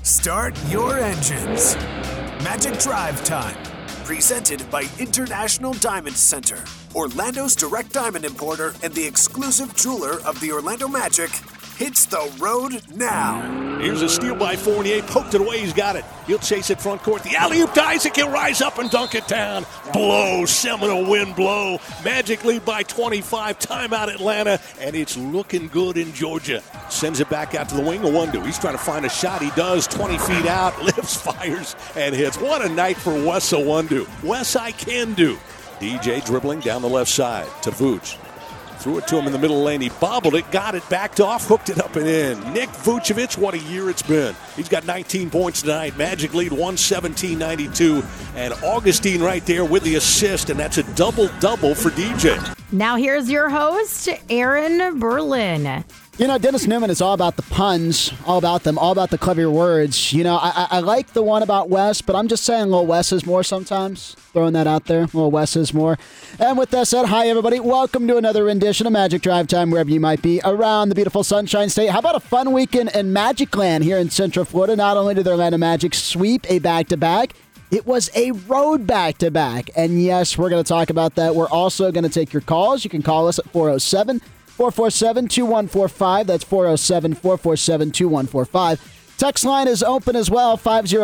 Start your engines. Magic Drive Time. Presented by International Diamond Center, Orlando's direct diamond importer and the exclusive jeweler of the Orlando Magic, hits the road now. Here's a steal by Fournier. Poked it away. He's got it. He'll chase it front court. The alley-oop to Isaac. He'll rise up and dunk it down. Blow. Seminole wind blow. Magic lead by 25. Timeout Atlanta. And it's looking good in Georgia. Sends it back out to the wing. Owundo. He's trying to find a shot. He does. 20 feet out. Lifts, fires, and hits. What a night for Wes Owundo. Wes, I can do. DJ dribbling down the left side to Vooch. Threw it to him in the middle lane. He bobbled it, got it, backed off, hooked it up and in. Nick Vucevic, what a year it's been. He's got 19 points tonight. Magic lead 117-92. And Augustine right there with the assist, and that's a double-double for DJ. Now here's your host, Aaron Berlin. You know, Dennis Newman is all about the puns, all about them, all about the clever words. You know, I like the one about Wes, but I'm just saying Lil Wes is more sometimes. Throwing that out there. Lil Wes is more. And with that said, hi, everybody. Welcome to another rendition of Magic Drive Time, wherever you might be around the beautiful Sunshine State. How about a fun weekend in Magic Land here in Central Florida? Not only did the Orlando Magic sweep a back-to-back, it was a road back-to-back. And yes, we're going to talk about that. We're also going to take your calls. You can call us at 407-447-2145. That's 407-447-2145. Text line is open as well,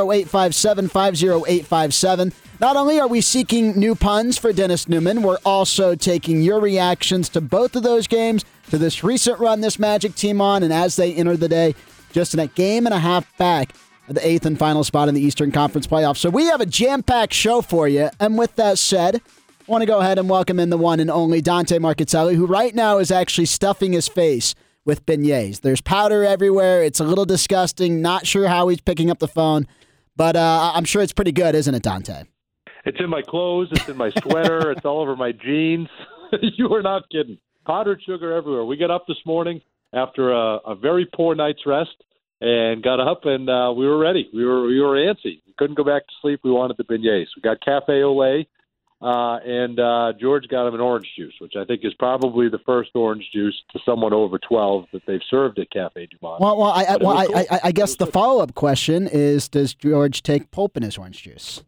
50857-50857. Not only are we seeking new puns for Dennis Newman, we're also taking your reactions to both of those games, to this recent run this Magic team on, and as they enter the day, just in a game and a half back at the 8th and final spot in the Eastern Conference playoffs. So we have a jam-packed show for you, and with that said, I want to go ahead and welcome in the one and only Dante Marchitelli, who right now is actually stuffing his face with beignets. There's powder everywhere. It's a little disgusting. Not sure how he's picking up the phone, but I'm sure it's pretty good, isn't it, Dante? It's in my clothes. It's in my sweater. It's all over my jeans. You are not kidding. Powdered sugar everywhere. We got up this morning after a very poor night's rest and got up and we were ready. We were antsy. We couldn't go back to sleep. We wanted the beignets. We got Cafe Olé. And George got him an orange juice, which I think is probably the first orange juice to someone over 12 that they've served at Cafe Du Monde. Well, I guess the follow-up question is, does George take pulp in his orange juice?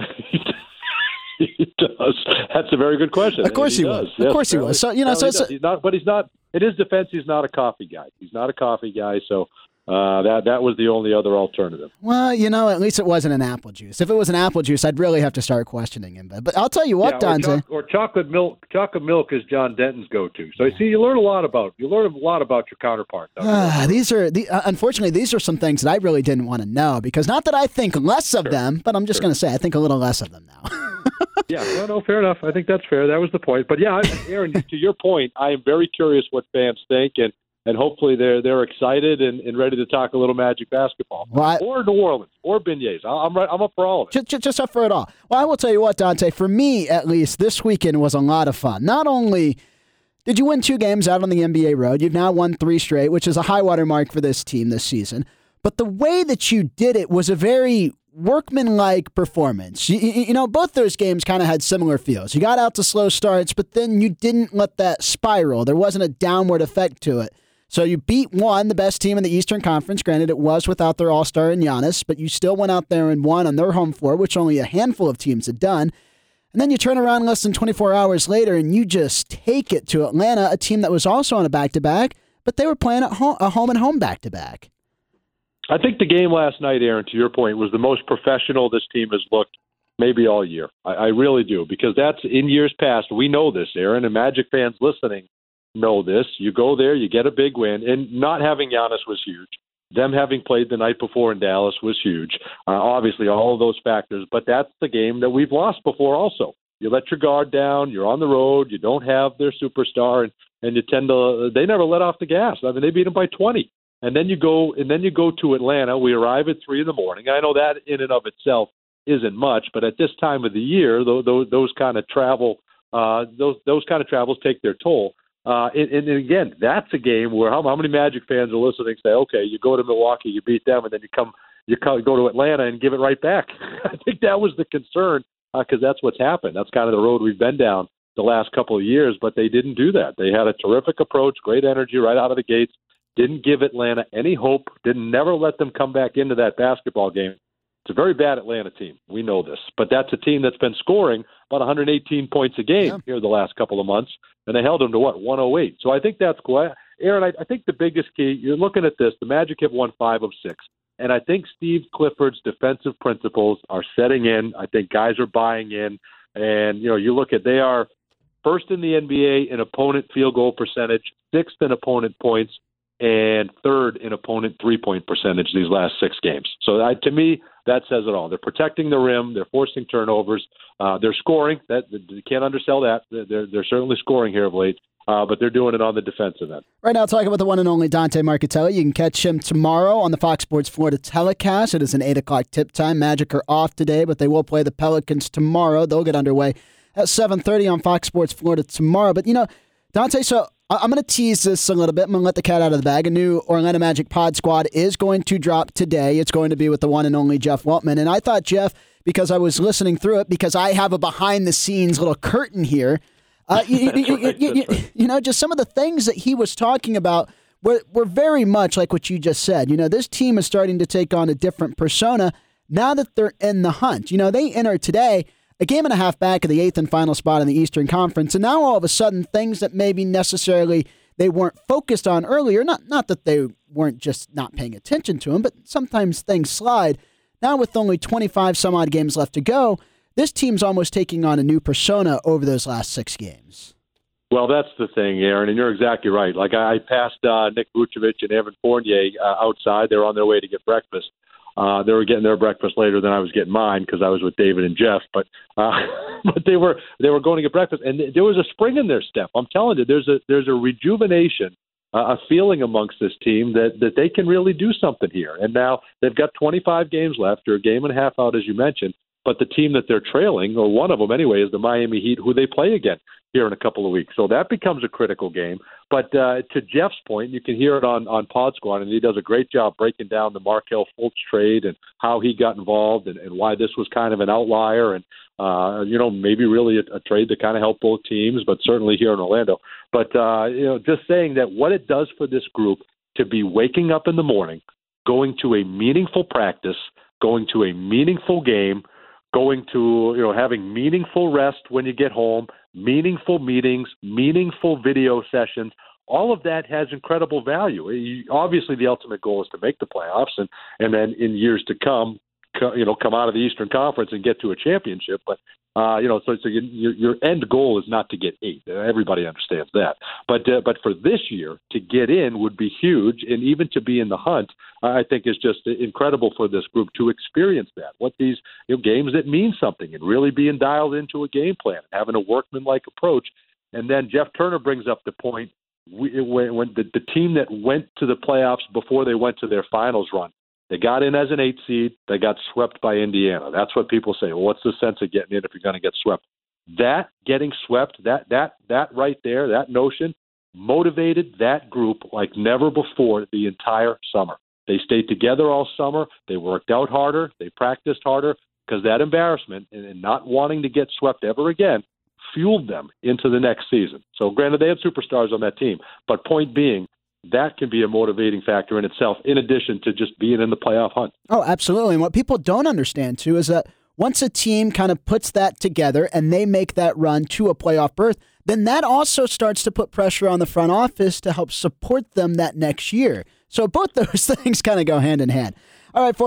He does. That's a very good question. Of course he does. Yes, of course he was. So he's not. But he's not. In his defense, he's not a coffee guy. He's not a coffee guy. So. That was the only other alternative. Well, you know, at least it wasn't an apple juice. If it was an apple juice, I'd really have to start questioning him. But I'll tell you what, Dante. Or chocolate milk. Chocolate milk is John Denton's go-to. So you see, you learn a lot about your counterpart. Unfortunately, these are some things that I really didn't want to know, because not that I think less of them, but I'm just going to say I think a little less of them now. Yeah, no, fair enough. I think that's fair. That was the point. But yeah, Aaron, to your point, I am very curious what fans think, and hopefully they're excited and ready to talk a little Magic basketball. Or New Orleans, or beignets. I'm up for all of it. Just up for it all. Well, I will tell you what, Dante, for me at least, this weekend was a lot of fun. Not only did you win 2 games out on the NBA road, you've now won 3 straight, which is a high water mark for this team this season, but the way that you did it was a very workman-like performance. You know, both those games kind of had similar feels. You got out to slow starts, but then you didn't let that spiral. There wasn't a downward effect to it. So you beat one, the best team in the Eastern Conference. Granted, it was without their all-star in Giannis, but you still went out there and won on their home floor, which only a handful of teams had done. And then you turn around less than 24 hours later and you just take it to Atlanta, a team that was also on a back-to-back, but they were playing at home, a home-and-home back-to-back. I think the game last night, Aaron, to your point, was the most professional this team has looked maybe all year. I really do, because that's in years past. We know this, Aaron, and Magic fans listening know this. You go there, you get a big win, and not having Giannis was huge. Them having played the night before in Dallas was huge. Obviously, all of those factors, but that's the game that we've lost before also. You let your guard down, you're on the road, you don't have their superstar, and you tend to – they never let off the gas. I mean, they beat them by 20. And then you go to Atlanta. We arrive at 3 a.m. I know that in and of itself isn't much, but at this time of the year, those kind of travel those kind of travels take their toll. And again, that's a game where how many Magic fans are listening say, okay, you go to Milwaukee, you beat them, and then you go to Atlanta and give it right back. I think that was the concern, because that's what's happened. That's kind of the road we've been down the last couple of years, but they didn't do that. They had a terrific approach, great energy right out of the gates, didn't give Atlanta any hope, never let them come back into that basketball game. It's a very bad Atlanta team. We know this. But that's a team that's been scoring about 118 points a game here the last couple of months, and they held them to, 108. So I think that's cool. Aaron, I think the biggest key, you're looking at this, the Magic have won 5 of 6. And I think Steve Clifford's defensive principles are setting in. I think guys are buying in. And, you look at, they are first in the NBA in opponent field goal percentage, 6th in opponent points, and 3rd in opponent three-point percentage these last 6 games. So to me, that says it all. They're protecting the rim. They're forcing turnovers. They're scoring. You can't undersell that. They're certainly scoring here of late. But they're doing it on the defensive end. Right now, talking about the one and only Dante Marchitelli. You can catch him tomorrow on the Fox Sports Florida telecast. It is an 8 o'clock tip time. Magic are off today, but they will play the Pelicans tomorrow. They'll get underway at 7:30 on Fox Sports Florida tomorrow. But, Dante, so I'm going to tease this a little bit. I'm going to let the cat out of the bag. A new Orlando Magic pod squad is going to drop today. It's going to be with the one and only Jeff Weltman. And I thought, Jeff, because I was listening through it, because I have a behind-the-scenes little curtain here, just some of the things that he was talking about were very much like what you just said. This team is starting to take on a different persona now that they're in the hunt. They enter today a game and a half back of the 8th and final spot in the Eastern Conference, and now all of a sudden things that maybe necessarily they weren't focused on earlier, not that they weren't just not paying attention to them, but sometimes things slide. Now with only 25 some odd games left to go, this team's almost taking on a new persona over those last 6 games. Well, that's the thing, Aaron, and you're exactly right. Like I passed Nick Vucevic and Evan Fournier outside. They were on their way to get breakfast. They were getting their breakfast later than I was getting mine because I was with David and Jeff. But they were going to get breakfast, and there was a spring in their step. I'm telling you, there's a rejuvenation, a feeling amongst this team that they can really do something here. And now they've got 25 games left, or a game and a half out, as you mentioned. But the team that they're trailing, or one of them anyway, is the Miami Heat, who they play again here in a couple of weeks. So that becomes a critical game. But to Jeff's point, you can hear it on Pod Squad, and he does a great job breaking down the Markelle Fultz trade and how he got involved and why this was kind of an outlier and, maybe really a trade that kind of helped both teams, but certainly here in Orlando. But, just saying that what it does for this group to be waking up in the morning, going to a meaningful practice, going to a meaningful game, going to, having meaningful rest when you get home, meaningful meetings, meaningful video sessions, all of that has incredible value. Obviously, the ultimate goal is to make the playoffs and then in years to come out of the Eastern Conference and get to a championship. But, so your end goal is not to get 8. Everybody understands that. But for this year, to get in would be huge. And even to be in the hunt, I think is just incredible for this group to experience that. What these games that mean something and really being dialed into a game plan, having a workmanlike approach. And then Jeff Turner brings up the point when the team that went to the playoffs before they went to their finals run, they got in as an 8 seed. They got swept by Indiana. That's what people say. Well, what's the sense of getting in if you're going to get swept? That getting swept, that right there, that notion motivated that group like never before the entire summer. They stayed together all summer. They worked out harder. They practiced harder because that embarrassment and not wanting to get swept ever again fueled them into the next season. So granted, they had superstars on that team, but point being, that can be a motivating factor in itself, in addition to just being in the playoff hunt. Oh, absolutely. And what people don't understand, too, is that once a team kind of puts that together and they make that run to a playoff berth, then that also starts to put pressure on the front office to help support them that next year. So both those things kind of go hand in hand. All right,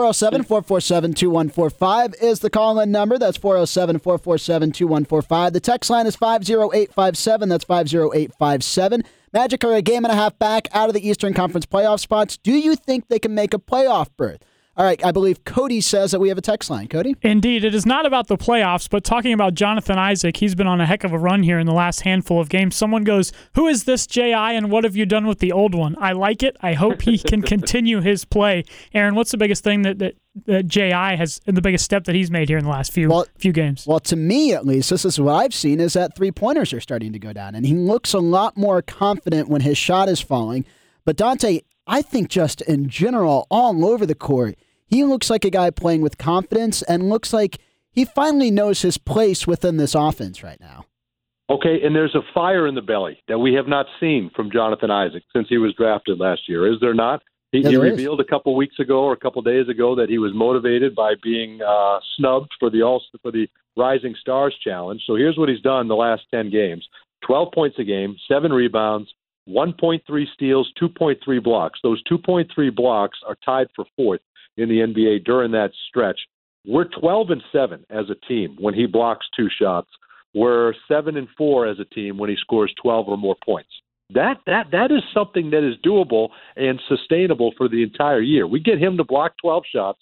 407-447-2145 is the call-in number. That's 407-447-2145. The text line is 50857. That's 50857. Magic are a game and a half back out of the Eastern Conference playoff spots. Do you think they can make a playoff berth? All right, I believe Cody says that we have a text line. Cody? Indeed. It is not about the playoffs, but talking about Jonathan Isaac, he's been on a heck of a run here in the last handful of games. Someone goes, "Who is this J.I. and what have you done with the old one?" I like it. I hope he can continue his play. Aaron, what's the biggest thing that J.I. has, and the biggest step that he's made here in the last few games? Well, to me at least, this is what I've seen, is that three-pointers are starting to go down, and he looks a lot more confident when his shot is falling. But Dante, I think just in general, all over the court, he looks like a guy playing with confidence and looks like he finally knows his place within this offense right now. Okay, and there's a fire in the belly that we have not seen from Jonathan Isaac since he was drafted last year, is there not? He revealed a couple weeks ago or a couple days ago that he was motivated by being snubbed for the Rising Stars Challenge. So here's what he's done the last 10 games. 12 points a game, 7 rebounds, 1.3 steals, 2.3 blocks. Those 2.3 blocks are tied for fourth in the NBA during that stretch. We're 12-7 as a team when he blocks 2 shots. We're 7-4 as a team when he scores 12 or more points. That is something that is doable and sustainable for the entire year. We get him to block 12 shots,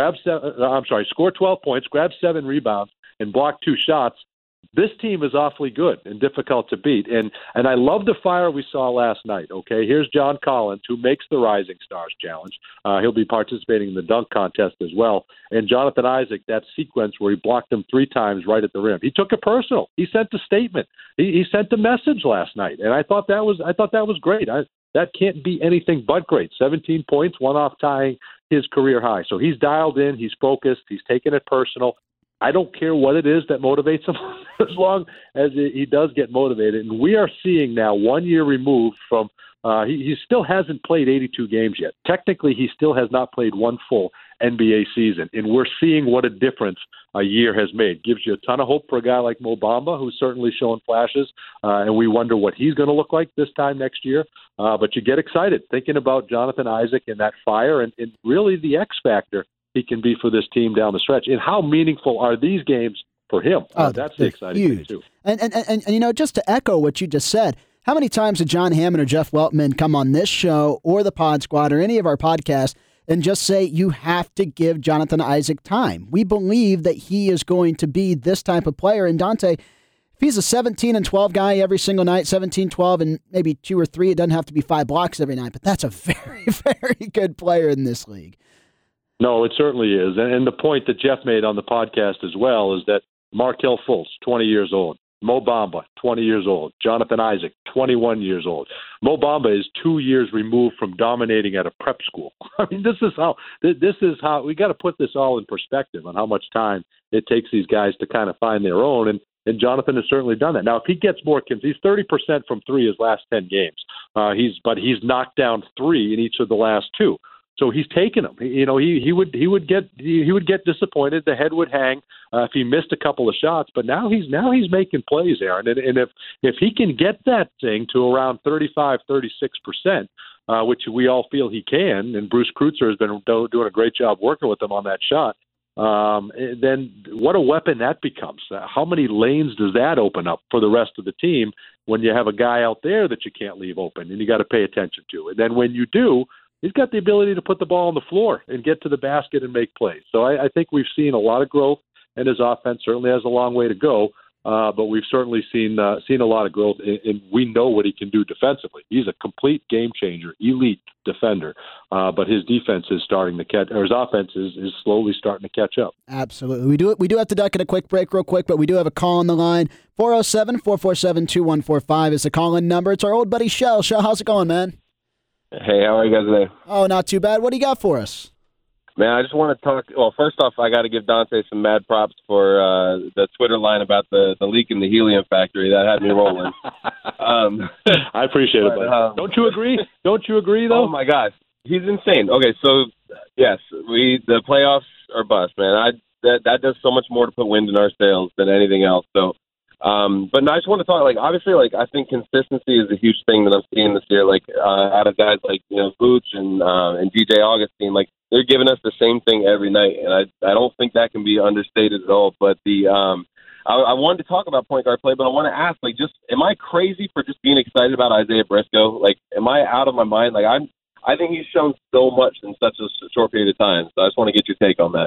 score 12 points, grab 7 rebounds, and block 2 shots. This team is awfully good and difficult to beat. And I love the fire we saw last night, okay? Here's John Collins, who makes the Rising Stars Challenge. He'll be participating in the dunk contest as well. And Jonathan Isaac, that sequence where he blocked him 3 times right at the rim. He took it personal. He sent a statement. He sent a message last night. And I thought that was great. That can't be anything but great. 17 points, one off tying his career high. So he's dialed in. He's focused. He's taken it personal. I don't care what it is that motivates him as long as he does get motivated. And we are seeing now 1 year removed from he still hasn't played 82 games yet. Technically, he still has not played one full NBA season. And we're seeing what a difference a year has made. Gives you a ton of hope for a guy like Mo Bamba, who's certainly showing flashes. And we wonder what he's going to look like this time next year. But you get excited thinking about Jonathan Isaac and that fire and really the X factor he can be for this team down the stretch. And how meaningful are these games for him? That's the exciting thing, too. And just to echo what you just said, how many times did John Hammond or Jeff Weltman come on this show or the Pod Squad or any of our podcasts and just say, you have to give Jonathan Isaac time? We believe that he is going to be this type of player. And Dante, if he's a 17-12 guy every single night, 17-12 and maybe 2 or 3, it doesn't have to be 5 blocks every night, but that's a very, very good player in this league. No, it certainly is. And the point that Jeff made on the podcast as well is that Markelle Fultz, 20 years old. Mo Bamba, 20 years old. Jonathan Isaac, 21 years old. Mo Bamba is 2 years removed from dominating at a prep school. I mean, this is how we got to put this all in perspective on how much time it takes these guys to kind of find their own. And Jonathan has certainly done that. Now, if he gets more, he's 30% from 3 his last 10 games. He's knocked down 3 in each of the last 2. So he's taken them. He would get disappointed. The head would hang if he missed a couple of shots. But now he's making plays, Aaron. And if he can get that thing to around 35-36%, which we all feel he can, and Bruce Kreutzer has been doing a great job working with him on that shot, then what a weapon that becomes. How many lanes does that open up for the rest of the team when you have a guy out there that you can't leave open and you got to pay attention to? And then when you do, he's got the ability to put the ball on the floor and get to the basket and make plays. So I think we've seen a lot of growth in his offense. Certainly has a long way to go, but we've certainly seen a lot of growth, and we know what he can do defensively. He's a complete game changer, elite defender. But his defense is starting to catch, or his offense is slowly starting to catch up. Absolutely, we do have to duck in a quick break, real quick, but we do have a call on the line. 407-447-2145 is the call-in number. It's our old buddy Shell. Shell, how's it going, man? Hey, how are you guys today? Oh, not too bad. What do you got for us? Man, I just want to talk. Well, first off, I got to give Dante some mad props for the Twitter line about the leak in the helium factory. That had me rolling. I appreciate it, buddy. Don't you agree? Don't you agree, though? Oh, my gosh. He's insane. Okay, so, yes, the playoffs are bust, man. That does so much more to put wind in our sails than anything else. So, but no, I just want to talk, obviously, I think consistency is a huge thing that I'm seeing this year, out of guys like, Vooch and DJ Augustine, they're giving us the same thing every night, and I don't think that can be understated at all, but I wanted to talk about point guard play, but I want to ask, am I crazy for just being excited about Isaiah Briscoe? Am I out of my mind? I think he's shown so much in such a short period of time, so I just want to get your take on that.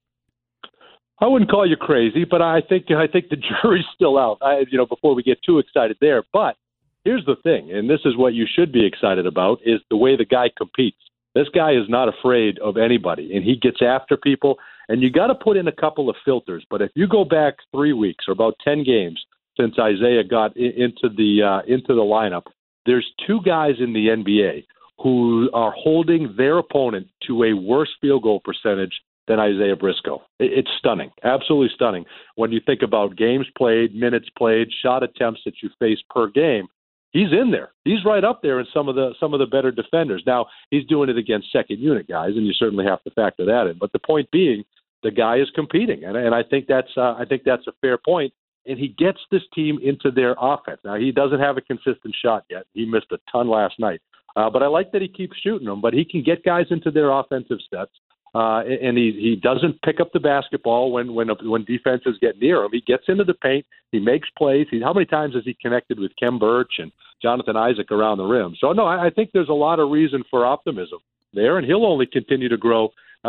I wouldn't call you crazy, but I think the jury's still out. Before we get too excited there. But here's the thing, and this is what you should be excited about: is the way the guy competes. This guy is not afraid of anybody, and he gets after people. And you got to put in a couple of filters. But if you go back 3 weeks or about 10 games since Isaiah got into the lineup, there's 2 guys in the NBA who are holding their opponent to a worse field goal percentage than Isaiah Briscoe. It's stunning, absolutely stunning. When you think about games played, minutes played, shot attempts that you face per game, he's in there. He's right up there in some of the better defenders. Now, he's doing it against second unit guys, and you certainly have to factor that in. But the point being, the guy is competing, and I think that's a fair point. And he gets this team into their offense. Now, he doesn't have a consistent shot yet. He missed a ton last night. But I like that he keeps shooting them. But he can get guys into their offensive sets, and he doesn't pick up the basketball when defenses get near him. He gets into the paint. He makes plays. How many times has he connected with Khem Birch and Jonathan Isaac around the rim? So, no, I think there's a lot of reason for optimism there, and he'll only continue to grow.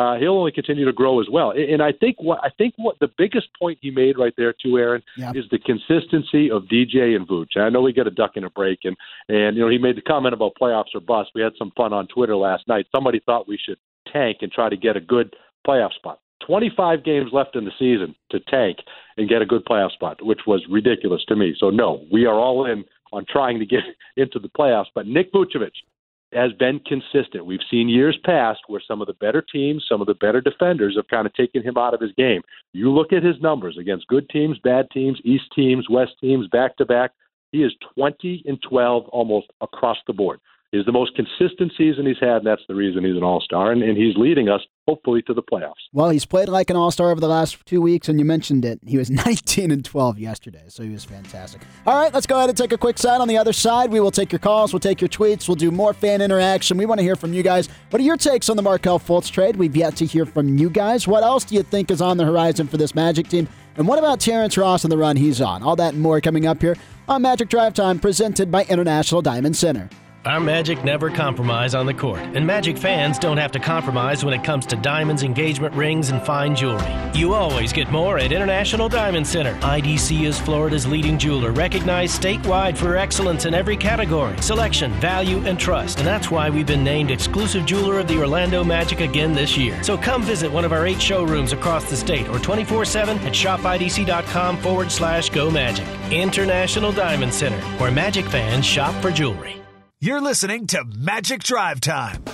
As well. And I think what the biggest point he made right there too, Aaron, is the consistency of DJ and Vooch. I know we got a duck in a break, and he made the comment about playoffs or bust. We had some fun on Twitter last night. Somebody thought we should tank and try to get a good playoff spot. 25 games left in the season to tank and get a good playoff spot, which was ridiculous to me. So no, we are all in on trying to get into the playoffs. But Nick Vucevic has been consistent. We've seen years past where some of the better teams, some of the better defenders have kind of taken him out of his game. You look at his numbers against good teams, bad teams, East teams, West teams, back-to-back. He is 20-12 almost across the board. He's the most consistent season he's had, and that's the reason he's an all-star, and he's leading us, hopefully, to the playoffs. Well, he's played like an all-star over the last 2 weeks, and you mentioned it. He was 19-12 yesterday, so he was fantastic. All right, let's go ahead and take a quick side. On the other side, we will take your calls, we'll take your tweets, we'll do more fan interaction. We want to hear from you guys. What are your takes on the Markelle Fultz trade? We've yet to hear from you guys. What else do you think is on the horizon for this Magic team? And what about Terrence Ross and the run he's on? All that and more coming up here on Magic Drive Time, presented by International Diamond Center. Our Magic never compromise on the court, and Magic fans don't have to compromise when it comes to diamonds, engagement rings, and fine jewelry. You always get more at International Diamond Center. IDC is Florida's leading jeweler, recognized statewide for excellence in every category, selection, value, and trust. And that's why we've been named exclusive jeweler of the Orlando Magic again this year. So come visit one of our 8 showrooms across the state or 24/7 at shopidc.com/go Magic. International Diamond Center, where Magic fans shop for jewelry. You're listening to Magic Drive Time.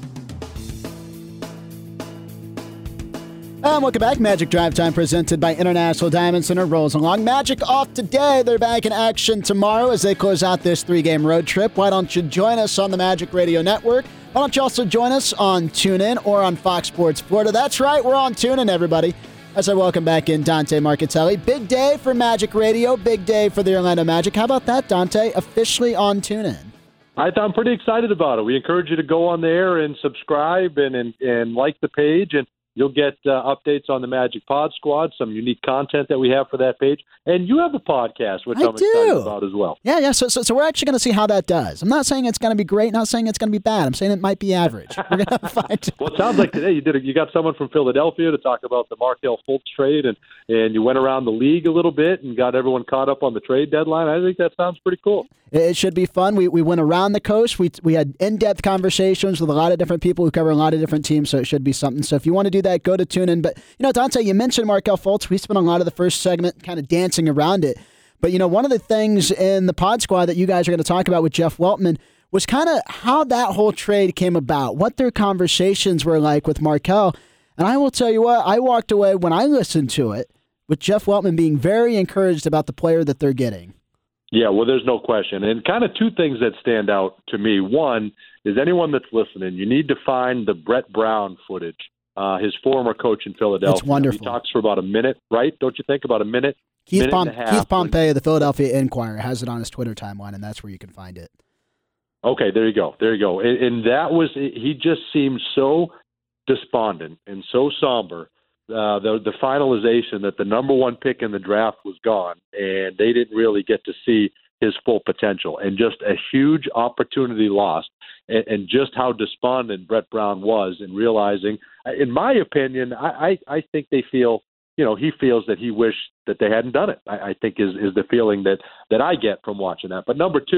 And welcome back. Magic Drive Time, presented by International Diamond Center, rolls along. Magic off today. They're back in action tomorrow as they close out this 3-game road trip. Why don't you join us on the Magic Radio Network? Why don't you also join us on TuneIn or on Fox Sports Florida? That's right, we're on TuneIn, everybody. As I welcome back in Dante Marchitelli. Big day for Magic Radio. Big day for the Orlando Magic. How about that, Dante? Officially on TuneIn. I'm pretty excited about it. We encourage you to go on there and subscribe and like the page, and you'll get updates on the Magic Pod Squad, some unique content that we have for that page. And you have a podcast, which I'm excited about as well. Yeah. So we're actually going to see how that does. I'm not saying it's going to be great, not saying it's going to be bad. I'm saying it might be average. We're going to find. Well, it sounds like today you got someone from Philadelphia to talk about the Markelle Fultz trade, and you went around the league a little bit and got everyone caught up on the trade deadline. I think that sounds pretty cool. It should be fun. We went around the coast. We had in-depth conversations with a lot of different people who cover a lot of different teams, so it should be something. So if you want to do that, go to TuneIn. But, Dante, you mentioned Markelle Fultz. We spent a lot of the first segment kind of dancing around it. But, one of the things in the Pod Squad that you guys are going to talk about with Jeff Weltman was kind of how that whole trade came about, what their conversations were like with Markelle. And I will tell you what, I walked away when I listened to it with Jeff Weltman being very encouraged about the player that they're getting. Yeah, well, there's no question. And kind of 2 things that stand out to me. One is anyone that's listening, you need to find the Brett Brown footage, his former coach in Philadelphia. It's wonderful. He talks for about a minute, right? Don't you think? About a minute? Keith Pompey of the Philadelphia Inquirer has it on his Twitter timeline, and that's where you can find it. Okay, there you go. And that was, he just seemed so despondent and so somber. The finalization that the number 1 pick in the draft was gone, and they didn't really get to see his full potential, and just a huge opportunity lost, and just how despondent Brett Brown was in realizing, in my opinion, I think they feel, he feels that he wished that they hadn't done it. I think is the feeling that I get from watching that. But number 2,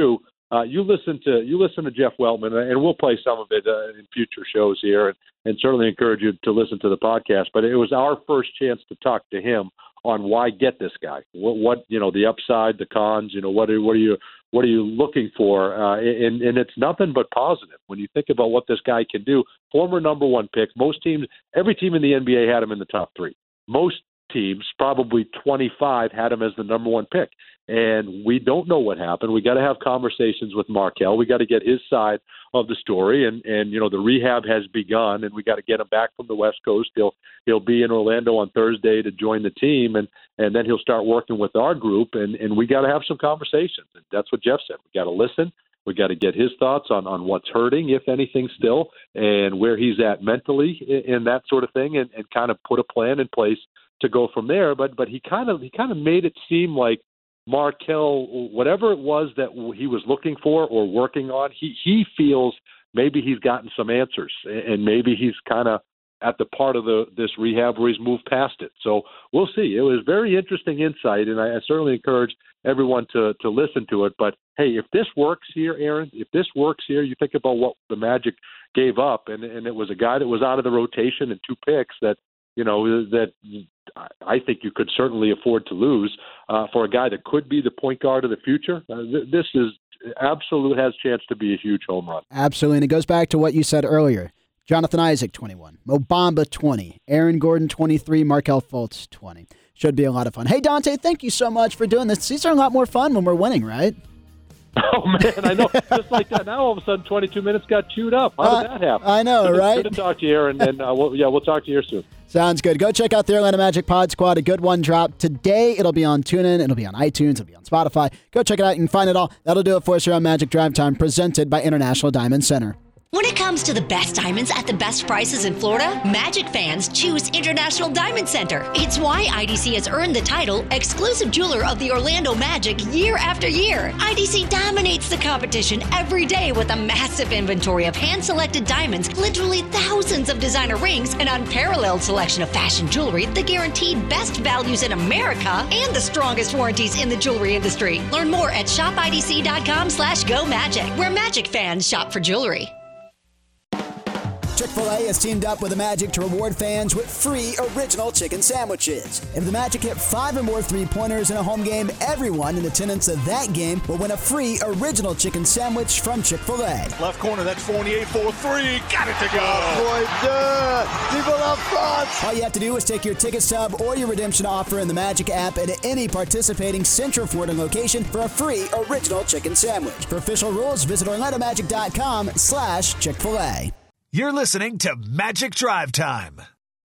you listen to Jeff Weltman, and we'll play some of it in future shows here, and certainly encourage you to listen to the podcast. But it was our first chance to talk to him on why get this guy. What the upside, the cons. What are you looking for? And it's nothing but positive when you think about what this guy can do. Former number one pick. Most teams, every team in the NBA had him in the top 3. Most teams, probably 25, had him as the number one pick. And we don't know what happened. We got to have conversations with Markelle. We got to get his side of the story. And the rehab has begun, and we got to get him back from the West Coast. He'll be in Orlando on Thursday to join the team, and then he'll start working with our group. And we got to have some conversations. And that's what Jeff said. We got to listen. We got to get his thoughts on what's hurting, if anything, still, and where he's at mentally and that sort of thing, and kind of put a plan in place to go from there. But he kind of made it seem like Markelle, whatever it was that he was looking for or working on, he feels maybe he's gotten some answers, and maybe he's kind of at the part of this rehab where he's moved past it. So we'll see. It was very interesting insight, and I certainly encourage everyone to listen to it. But hey, if this works here, Aaron, you think about what the Magic gave up, and it was a guy that was out of the rotation and 2 picks that I think you could certainly afford to lose for a guy that could be the point guard of the future. This is absolute has a chance to be a huge home run. Absolutely, and it goes back to what you said earlier. Jonathan Isaac, 21. Mo Bamba, 20. Aaron Gordon, 23. Markelle Fultz, 20. Should be a lot of fun. Hey, Dante, thank you so much for doing this. These are a lot more fun when we're winning, right? Oh, man, I know. Just like that. Now, all of a sudden, 22 minutes got chewed up. How did that happen? I know, right? Good to talk to you, Aaron, and we'll talk to you soon. Sounds good. Go check out the Orlando Magic Pod Squad. A good one dropped today. It'll be on TuneIn. It'll be on iTunes. It'll be on Spotify. Go check it out. You can find it all. That'll do it for us here on Magic Drive Time, presented by International Diamond Center. When it comes to the best diamonds at the best prices in Florida, Magic fans choose International Diamond Center. It's why IDC has earned the title exclusive jeweler of the Orlando Magic year after year. IDC dominates the competition every day with a massive inventory of hand-selected diamonds, literally thousands of designer rings, an unparalleled selection of fashion jewelry, the guaranteed best values in America, and the strongest warranties in the jewelry industry. Learn more at shopidc.com/GoMagic, where Magic fans shop for jewelry. Chick-fil-A has teamed up with the Magic to reward fans with free original chicken sandwiches. If the Magic hit 5 or more three-pointers in a home game, everyone in attendance at that game will win a free original chicken sandwich from Chick-fil-A. Left corner, that's Fournier for 3. Got it to go. People up front. All you have to do is take your ticket stub or your redemption offer in the Magic app at any participating Central Florida location for a free original chicken sandwich. For official rules, visit OrlandoMagic.com/Chick-fil-A. You're listening to Magic Drive Time.